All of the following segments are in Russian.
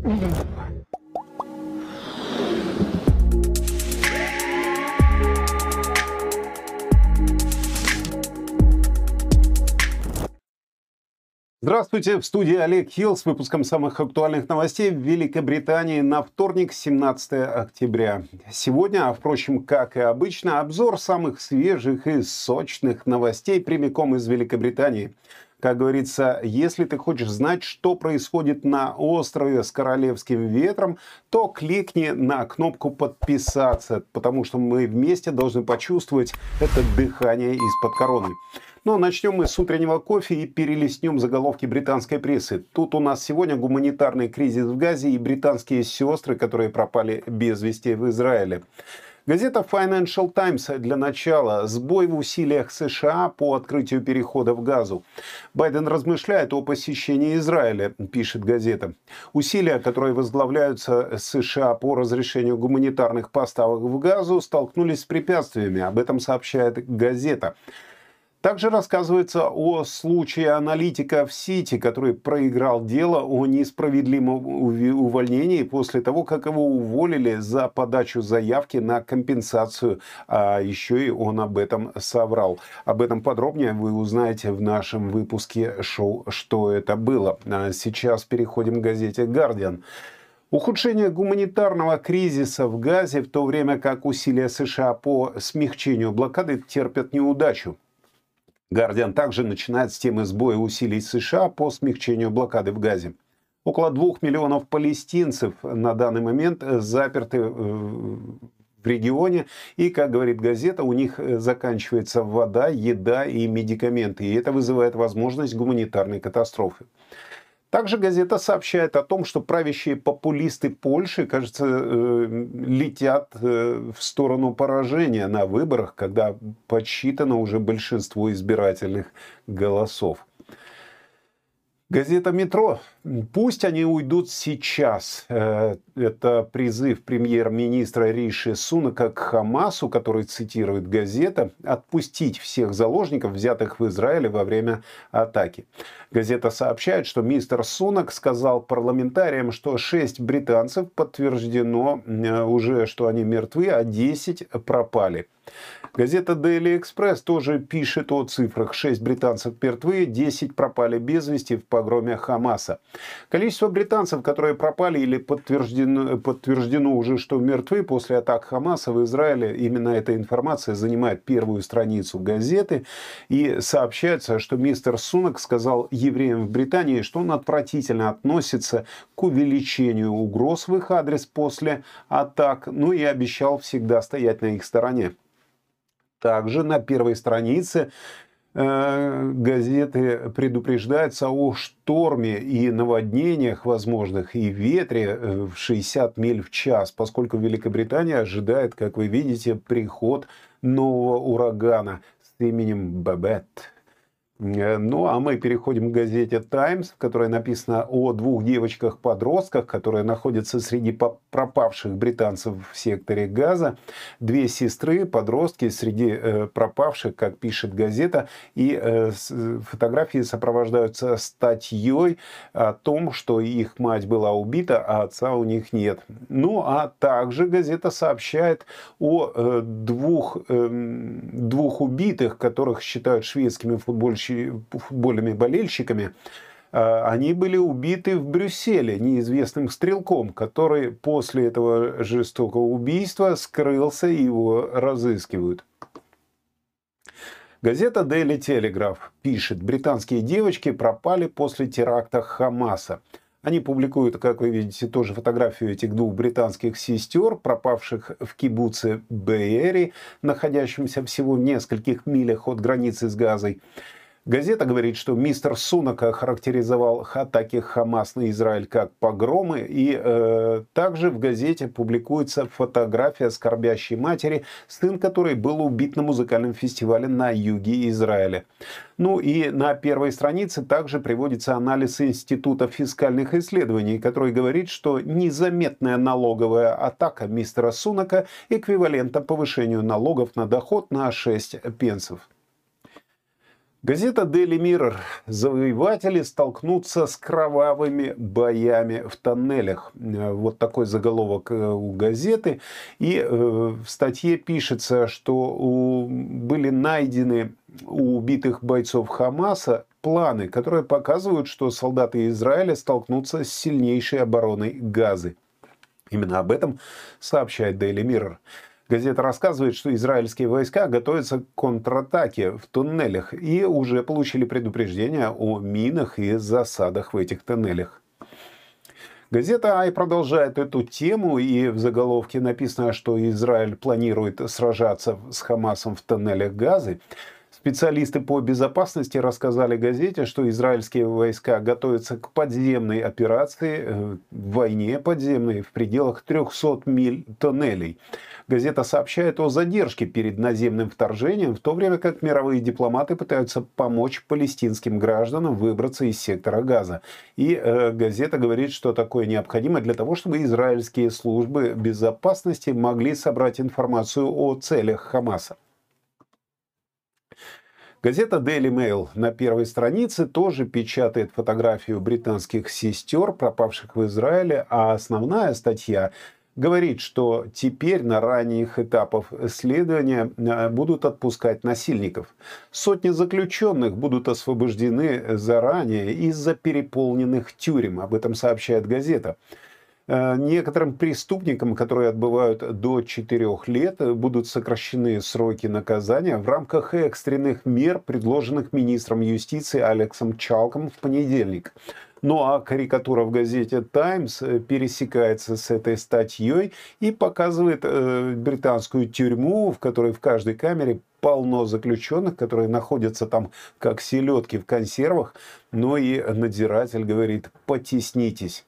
Здравствуйте, в студии Олег Хилл с выпуском самых актуальных новостей в Великобритании на вторник, 17 октября. Сегодня, впрочем, как и обычно, обзор самых свежих и сочных новостей прямиком из Великобритании. Как говорится, если ты хочешь знать, что происходит на острове с Королевским ветром, то кликни на кнопку «Подписаться», потому что мы вместе должны почувствовать это дыхание из-под короны. Но начнем мы с утреннего кофе и перелистнем заголовки британской прессы. Тут у нас сегодня гуманитарный кризис в Газе и британские сестры, которые пропали без вести в Израиле. Газета Financial Times для начала. Сбой в усилиях США по открытию перехода в Газу. Байден размышляет о посещении Израиля, пишет газета. Усилия, которые возглавляются США по разрешению гуманитарных поставок в Газу, столкнулись с препятствиями. Об этом сообщает газета. Также рассказывается о случае аналитика в Сити, который проиграл дело о несправедливом увольнении после того, как его уволили за подачу заявки на компенсацию. А еще и он об этом соврал. Об этом подробнее вы узнаете в нашем выпуске шоу «Что это было?». А сейчас переходим к газете «Гардиан». Ухудшение гуманитарного кризиса в Газе, в то время как усилия США по смягчению блокады терпят неудачу. «Гардиан» также начинает с темы сбоя усилий США по смягчению блокады в Газе. Около 2 миллионов палестинцев на данный момент заперты в регионе. И, как говорит газета, у них заканчивается вода, еда и медикаменты. И это вызывает возможность гуманитарной катастрофы. Также газета сообщает о том, что правящие популисты Польши, кажется, летят в сторону поражения на выборах, когда подсчитано уже большинство избирательных голосов. Газета «Метро». Пусть они уйдут сейчас. Это призыв премьер-министра Риши Сунака к Хамасу, который цитирует газета, отпустить всех заложников, взятых в Израиле во время атаки. Газета сообщает, что мистер Сунак сказал парламентариям, что 6 британцев подтверждено уже, что они мертвы, а 10 пропали. Газета Daily Express тоже пишет о цифрах. 6 британцев мертвы, 10 пропали без вести в погроме Хамаса. Количество британцев, которые пропали или подтверждено уже, что мертвы после атак Хамаса в Израиле, именно эта информация занимает первую страницу газеты. И сообщается, что мистер Сунак сказал евреям в Британии, что он отвратительно относится к увеличению угроз в их адрес после атак, ну и обещал всегда стоять на их стороне. Также на первой странице газеты предупреждается о шторме и наводнениях возможных и ветре в 60 миль в час, поскольку Великобритания ожидает, как вы видите, приход нового урагана с именем Бабет. Ну, а мы переходим к газете «Таймс», в которой написано о 2 девочках-подростках, которые находятся среди пропавших британцев в секторе Газа. 2 сестры, подростки среди пропавших, как пишет газета. И фотографии сопровождаются статьей о том, что их мать была убита, а отца у них нет. Ну, а также газета сообщает о двух убитых, которых считают шведскими футбольными болельщиками. Они были убиты в Брюсселе неизвестным стрелком, который после этого жестокого убийства скрылся и его разыскивают. Газета Daily Telegraph пишет: британские девочки пропали после теракта Хамаса. Они публикуют, как вы видите, тоже фотографию этих 2 британских сестер, пропавших в кибуце Беэри, находящемся всего в нескольких милях от границы с Газой. Газета говорит, что мистер Сунак охарактеризовал атаки Хамас на Израиль как погромы. И также в газете публикуется фотография скорбящей матери, сын которой был убит на музыкальном фестивале на юге Израиля. Ну и на первой странице также приводится анализ Института фискальных исследований, который говорит, что незаметная налоговая атака мистера Сунака эквивалентна повышению налогов на доход на 6 пенсов. Газета Daily Mirror. Завоеватели столкнутся с кровавыми боями в тоннелях. Вот такой заголовок у газеты. И в статье пишется, что были найдены у убитых бойцов Хамаса планы, которые показывают, что солдаты Израиля столкнутся с сильнейшей обороной Газы. Именно об этом сообщает Daily Mirror. Газета рассказывает, что израильские войска готовятся к контратаке в туннелях и уже получили предупреждение о минах и засадах в этих тоннелях. Газета «Ай» продолжает эту тему, и в заголовке написано, что Израиль планирует сражаться с Хамасом в тоннелях Газы. Специалисты по безопасности рассказали газете, что израильские войска готовятся к подземной операции, войне подземной в пределах 300 миль тоннелей. Газета сообщает о задержке перед наземным вторжением, в то время как мировые дипломаты пытаются помочь палестинским гражданам выбраться из сектора Газа. И газета говорит, что такое необходимо для того, чтобы израильские службы безопасности могли собрать информацию о целях Хамаса. Газета Daily Mail на первой странице тоже печатает фотографию британских сестер, пропавших в Израиле, а основная статья говорит, что теперь на ранних этапах следования будут отпускать насильников. Сотни заключенных будут освобождены заранее из-за переполненных тюрем. Об этом сообщает газета. Некоторым преступникам, которые отбывают до 4 лет, будут сокращены сроки наказания в рамках экстренных мер, предложенных министром юстиции Алексом Чалком в понедельник. Ну а карикатура в газете «Таймс» пересекается с этой статьей и показывает британскую тюрьму, в которой в каждой камере полно заключенных, которые находятся там как селедки в консервах. Но и надзиратель говорит: потеснитесь.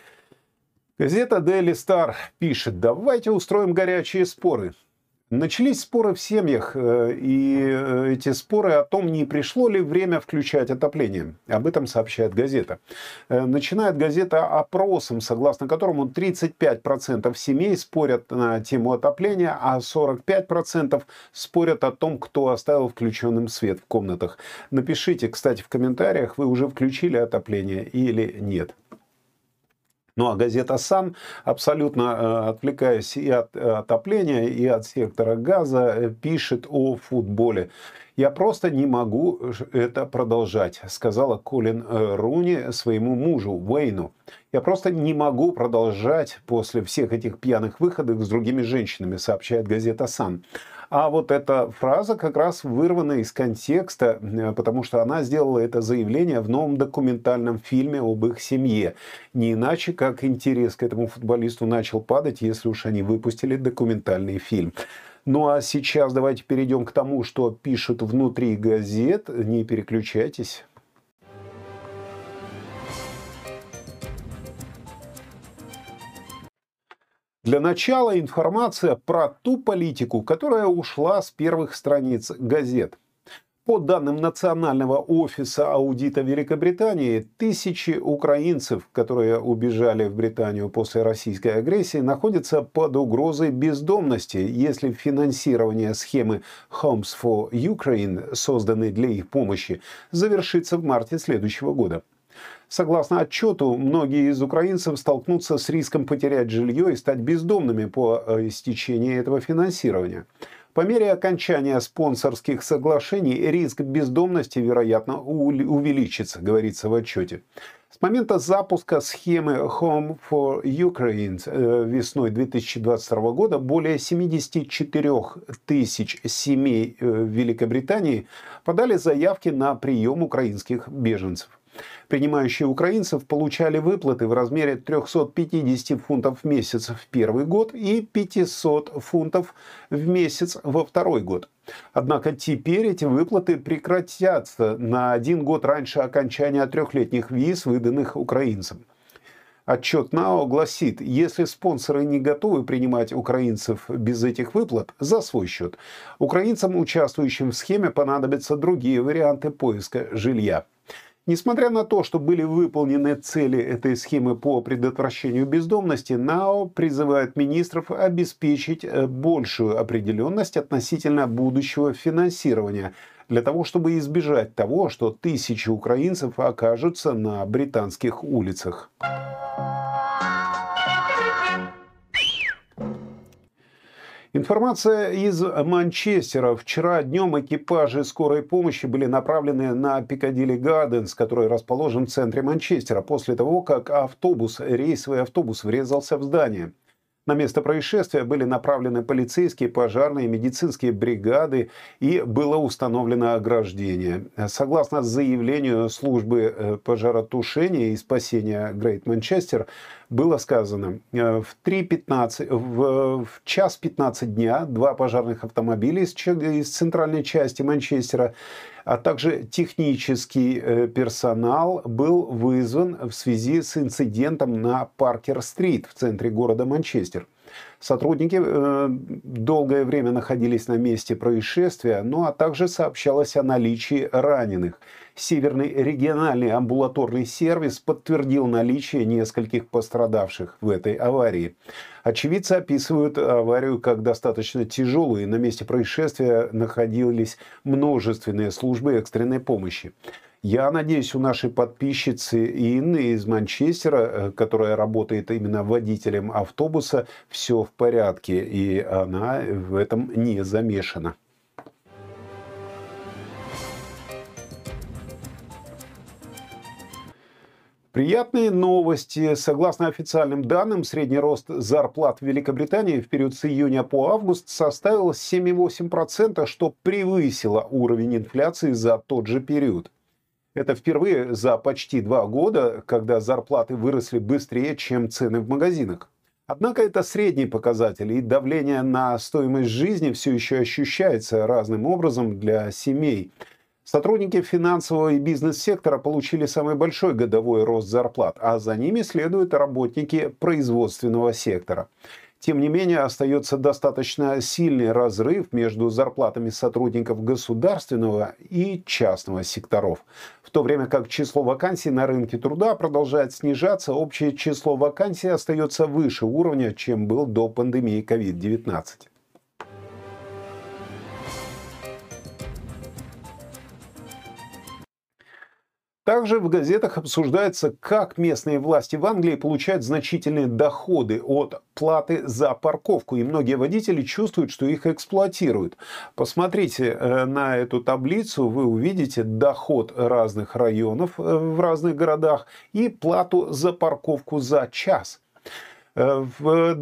Газета Daily Star пишет: давайте устроим горячие споры. Начались споры в семьях, и эти споры о том, не пришло ли время включать отопление. Об этом сообщает газета. Начинает газета опросом, согласно которому 35% семей спорят на тему отопления, а 45% спорят о том, кто оставил включенным свет в комнатах. Напишите, кстати, в комментариях, вы уже включили отопление или нет. Ну а газета «Сан», абсолютно отвлекаясь и от отопления, и от сектора Газа, пишет о футболе. «Я просто не могу это продолжать», — сказала Колин Руни своему мужу Уэйну. «Я просто не могу продолжать после всех этих пьяных выходок с другими женщинами», — сообщает газета «Сан». А вот эта фраза как раз вырвана из контекста, потому что она сделала это заявление в новом документальном фильме об их семье. Не иначе, как интерес к этому футболисту начал падать, если уж они выпустили документальный фильм. Ну а сейчас давайте перейдем к тому, что пишут внутри газет. Не переключайтесь. Для начала информация про ту политику, которая ушла с первых страниц газет. По данным Национального офиса аудита Великобритании, тысячи украинцев, которые убежали в Британию после российской агрессии, находятся под угрозой бездомности, если финансирование схемы Homes for Ukraine, созданной для их помощи, завершится в марте следующего года. Согласно отчету, многие из украинцев столкнутся с риском потерять жилье и стать бездомными по истечении этого финансирования. По мере окончания спонсорских соглашений риск бездомности, вероятно, увеличится, говорится в отчете. С момента запуска схемы Home for Ukraine весной 2022 года более 74 тысяч семей в Великобритании подали заявки на прием украинских беженцев. Принимающие украинцев получали выплаты в размере 350 фунтов в месяц в первый год и 500 фунтов в месяц во второй год. Однако теперь эти выплаты прекратятся на 1 год раньше окончания 3-летних виз, выданных украинцам. Отчет НАО гласит: если спонсоры не готовы принимать украинцев без этих выплат за свой счет, украинцам, участвующим в схеме, понадобятся другие варианты поиска жилья. Несмотря на то, что были выполнены цели этой схемы по предотвращению бездомности, НАО призывает министров обеспечить большую определенность относительно будущего финансирования, для того, чтобы избежать того, что тысячи украинцев окажутся на британских улицах. Информация из Манчестера. Вчера днем экипажи скорой помощи были направлены на Пикадилли Гарденс, который расположен в центре Манчестера, после того, как рейсовый автобус врезался в здание. На место происшествия были направлены полицейские, пожарные, медицинские бригады и было установлено ограждение. Согласно заявлению службы пожаротушения и спасения Great Manchester, было сказано, в час 15 дня 2 пожарных автомобиля из центральной части Манчестера, а также технический персонал был вызван в связи с инцидентом на Паркер-стрит в центре города Манчестер. Сотрудники долгое время находились на месте происшествия, ну а также сообщалось о наличии раненых. Северный региональный амбулаторный сервис подтвердил наличие нескольких пострадавших в этой аварии. Очевидцы описывают аварию как достаточно тяжелую, и на месте происшествия находились множественные службы экстренной помощи. Я надеюсь, у нашей подписчицы Инны из Манчестера, которая работает именно водителем автобуса, все в порядке, и она в этом не замешана. Приятные новости. Согласно официальным данным, средний рост зарплат в Великобритании в период с июня по август составил 7,8%, что превысило уровень инфляции за тот же период. Это впервые за почти 2 года, когда зарплаты выросли быстрее, чем цены в магазинах. Однако это средний показатель, и давление на стоимость жизни все еще ощущается разным образом для семей. Сотрудники финансового и бизнес-сектора получили самый большой годовой рост зарплат, а за ними следуют работники производственного сектора. Тем не менее, остается достаточно сильный разрыв между зарплатами сотрудников государственного и частного секторов. В то время как число вакансий на рынке труда продолжает снижаться, общее число вакансий остается выше уровня, чем был до пандемии COVID-19. Также в газетах обсуждается, как местные власти в Англии получают значительные доходы от платы за парковку. И многие водители чувствуют, что их эксплуатируют. Посмотрите на эту таблицу, вы увидите доход разных районов в разных городах и плату за парковку за час. В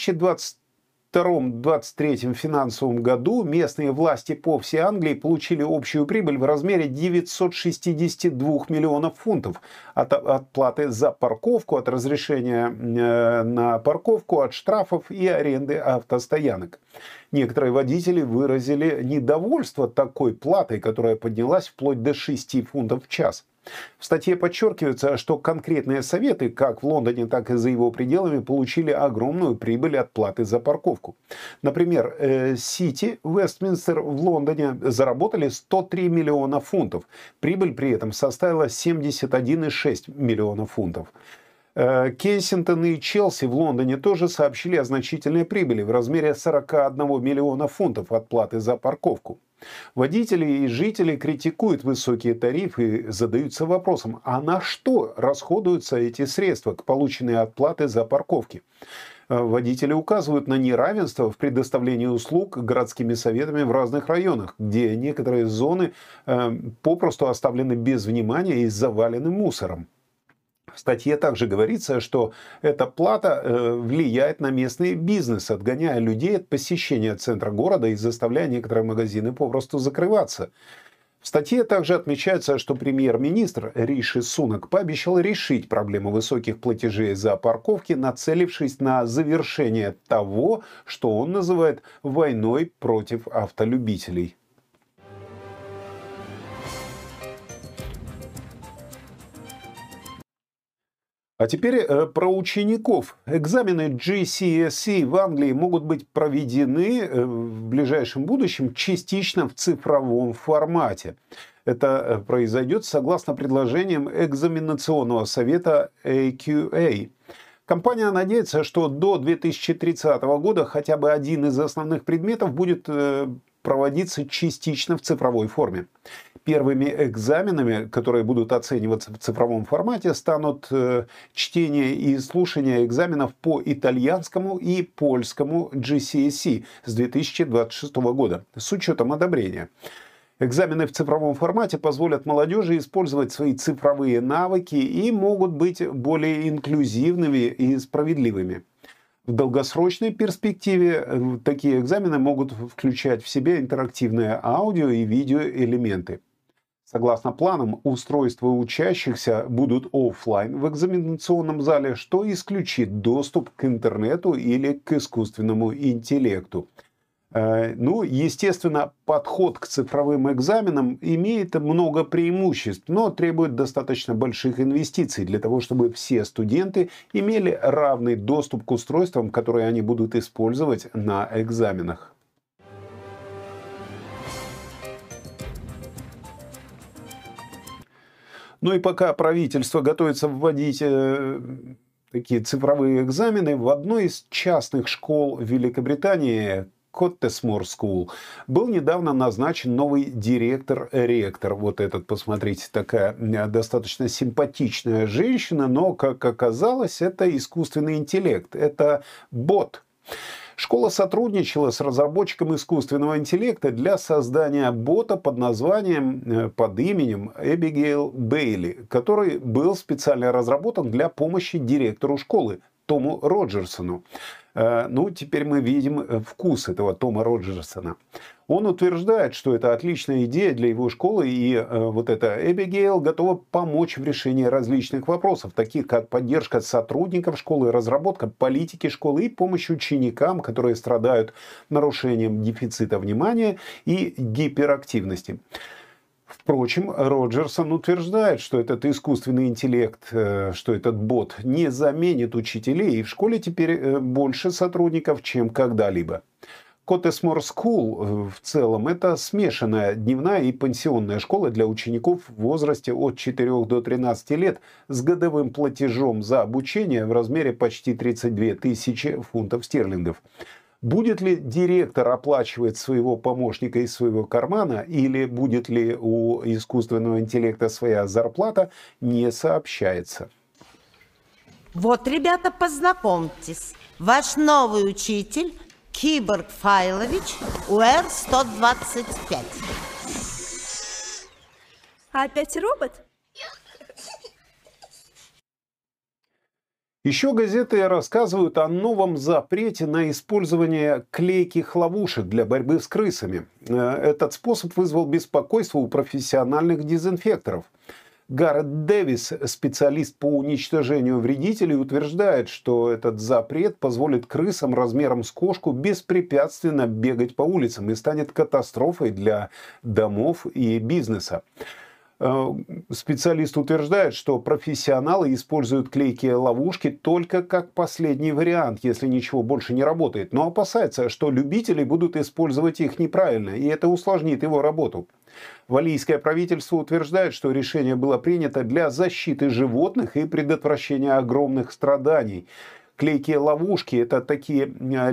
2022-2023 финансовом году местные власти по всей Англии получили общую прибыль в размере 962 миллионов фунтов от платы за парковку, от разрешения на парковку, от штрафов и аренды автостоянок. Некоторые водители выразили недовольство такой платой, которая поднялась вплоть до 6 фунтов в час. В статье подчеркивается, что конкретные советы, как в Лондоне, так и за его пределами, получили огромную прибыль от платы за парковку. Например, Сити Вестминстер в Лондоне заработали 103 миллиона фунтов. Прибыль при этом составила 71,6 миллионов фунтов. Кенсингтон и Челси в Лондоне тоже сообщили о значительной прибыли в размере 41 миллиона фунтов от платы за парковку. Водители и жители критикуют высокие тарифы и задаются вопросом, а на что расходуются эти средства, полученные от платы за парковки? Водители указывают на неравенство в предоставлении услуг городскими советами в разных районах, где некоторые зоны попросту оставлены без внимания и завалены мусором. В статье также говорится, что эта плата влияет на местный бизнес, отгоняя людей от посещения центра города и заставляя некоторые магазины попросту закрываться. В статье также отмечается, что премьер-министр Риши Сунак пообещал решить проблему высоких платежей за парковки, нацелившись на завершение того, что он называет войной против автолюбителей. А теперь про учеников. Экзамены GCSE в Англии могут быть проведены в ближайшем будущем частично в цифровом формате. Это произойдет согласно предложениям экзаменационного совета AQA. Компания надеется, что до 2030 года хотя бы один из основных предметов будет проводиться частично в цифровой форме. Первыми экзаменами, которые будут оцениваться в цифровом формате, станут чтение и слушание экзаменов по итальянскому и польскому GCSE с 2026 года с учетом одобрения. Экзамены в цифровом формате позволят молодежи использовать свои цифровые навыки и могут быть более инклюзивными и справедливыми. В долгосрочной перспективе такие экзамены могут включать в себя интерактивные аудио и видеоэлементы. Согласно планам, устройства учащихся будут офлайн в экзаменационном зале, что исключит доступ к интернету или к искусственному интеллекту. Естественно, подход к цифровым экзаменам имеет много преимуществ, но требует достаточно больших инвестиций для того, чтобы все студенты имели равный доступ к устройствам, которые они будут использовать на экзаменах. Ну и пока правительство готовится вводить такие цифровые экзамены, в одной из частных школ Великобритании, Cottesmore School, был недавно назначен новый директор-ректор. Вот этот, посмотрите, такая достаточно симпатичная женщина, но, как оказалось, это искусственный интеллект, это бот. Школа сотрудничала с разработчиком искусственного интеллекта для создания бота под именем Эбигейл Бейли, который был специально разработан для помощи директору школы Тому Роджерсону. Теперь мы видим вкус этого Тома Роджерсона. Он утверждает, что это отличная идея для его школы, и вот эта Эбигейл готова помочь в решении различных вопросов, таких как поддержка сотрудников школы, разработка политики школы и помощь ученикам, которые страдают нарушением дефицита внимания и гиперактивности. Впрочем, Роджерсон утверждает, что этот искусственный интеллект, что этот бот не заменит учителей, и в школе теперь больше сотрудников, чем когда-либо. Cottesmore School в целом это смешанная дневная и пансионная школа для учеников в возрасте от 4 до 13 лет с годовым платежом за обучение в размере почти 32 тысячи фунтов стерлингов. Будет ли директор оплачивать своего помощника из своего кармана или будет ли у искусственного интеллекта своя зарплата, не сообщается. Вот, ребята, познакомьтесь. Ваш новый учитель Киборг Файлович УР-125. Опять робот? Еще газеты рассказывают о новом запрете на использование клейких ловушек для борьбы с крысами. Этот способ вызвал беспокойство у профессиональных дезинфекторов. Гаррет Дэвис, специалист по уничтожению вредителей, утверждает, что этот запрет позволит крысам размером с кошку беспрепятственно бегать по улицам и станет катастрофой для домов и бизнеса. Специалист утверждает, что профессионалы используют клейкие ловушки только как последний вариант, если ничего больше не работает, но опасается, что любители будут использовать их неправильно, и это усложнит его работу. Валлийское правительство утверждает, что решение было принято для защиты животных и предотвращения огромных страданий. Клейкие ловушки – это такие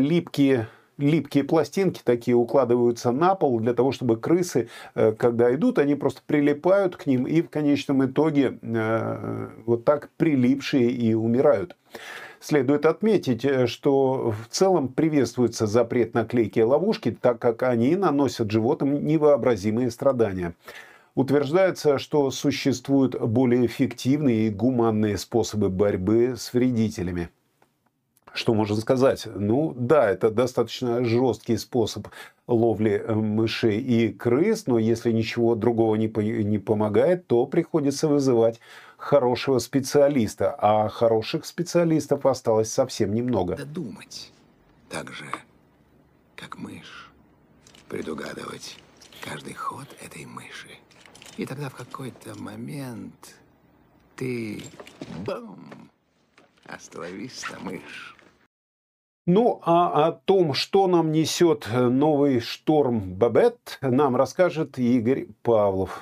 липкие пластинки, такие укладываются на пол для того, чтобы крысы, когда идут, они просто прилипают к ним и в конечном итоге вот так прилипшие и умирают. Следует отметить, что в целом приветствуется запрет на клейкие ловушки, так как они наносят животным невообразимые страдания. Утверждается, что существуют более эффективные и гуманные способы борьбы с вредителями. Что можно сказать? Ну да, это достаточно жесткий способ ловли мышей и крыс, но если ничего другого не помогает, то приходится вызывать хорошего специалиста, а хороших специалистов осталось совсем немного. Думать так же, как мышь, предугадывать каждый ход этой мыши. И тогда в какой-то момент ты, бум, остановись-то, мышь. Ну, а о том, что нам несет новый шторм Бабет, нам расскажет Игорь Павлов.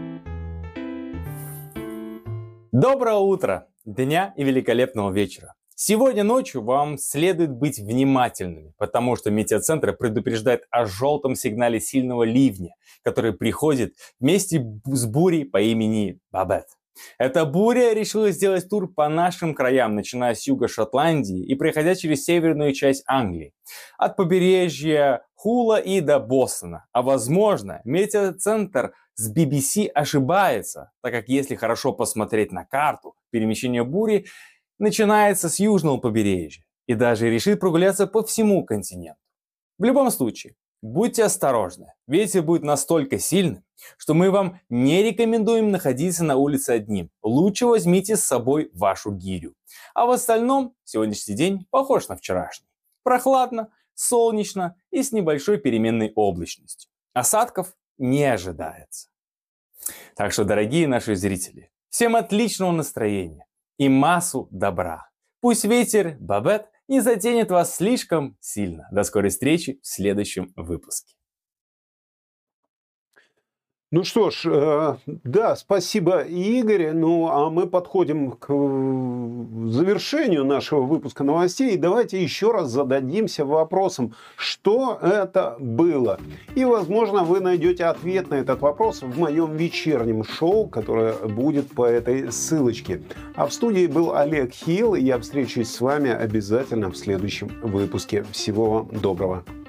Доброго утра, дня и великолепного вечера. Сегодня ночью вам следует быть внимательными, потому что метеоцентр предупреждает о желтом сигнале сильного ливня, который приходит вместе с бурей по имени Бабет. Эта буря решила сделать тур по нашим краям, начиная с юга Шотландии и проходя через северную часть Англии, от побережья Хула и до Бостона. А возможно, метеоцентр с BBC ошибается, так как если хорошо посмотреть на карту, перемещение бури начинается с южного побережья и даже решит прогуляться по всему континенту. В любом случае, будьте осторожны, ветер будет настолько сильным, что мы вам не рекомендуем находиться на улице одним. Лучше возьмите с собой вашу гирю. А в остальном сегодняшний день похож на вчерашний. Прохладно, солнечно и с небольшой переменной облачностью. Осадков не ожидается. Так что, дорогие наши зрители, всем отличного настроения и массу добра. Пусть ветер Бабет не затянет вас слишком сильно. До скорой встречи в следующем выпуске. Ну что ж, да, спасибо, Игорь. Ну, а мы подходим к завершению нашего выпуска новостей. И давайте еще раз зададимся вопросом, что это было. И, возможно, вы найдете ответ на этот вопрос в моем вечернем шоу, которое будет по этой ссылочке. А в студии был Олег Хилл, и я встречусь с вами обязательно в следующем выпуске. Всего вам доброго.